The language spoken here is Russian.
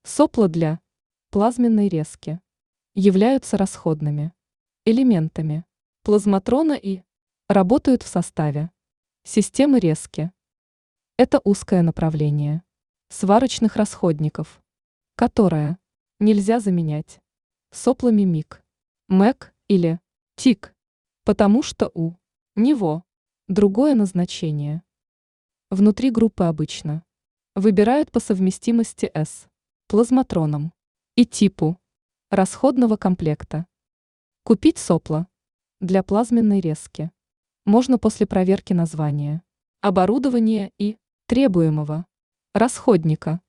Сопла для плазменной резки являются расходными элементами плазматрона и работают в составе системы резки. Это узкое направление сварочных расходников, которое нельзя заменять соплами МИГ, МЭК или ТИК, потому что у него другое назначение. Внутри группы обычно выбирают по совместимости с плазматроном и типу расходного комплекта. Купить сопла для плазменной резки можно после проверки названия, оборудования и требуемого расходника.